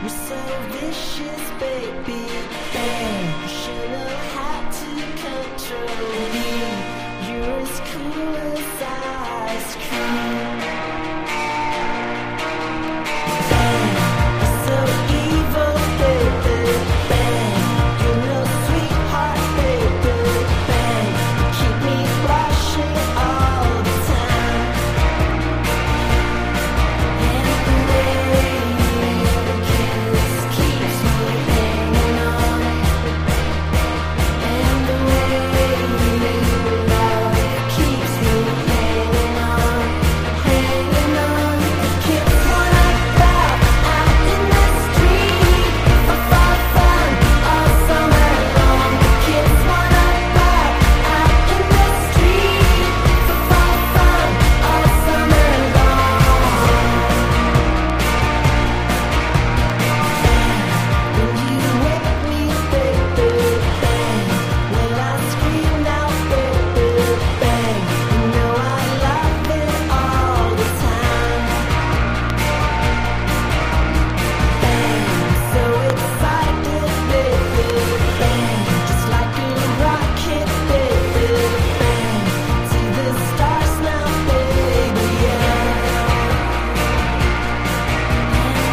We're so vicious, baby. Bang. You should know how to control me. You're as cool as I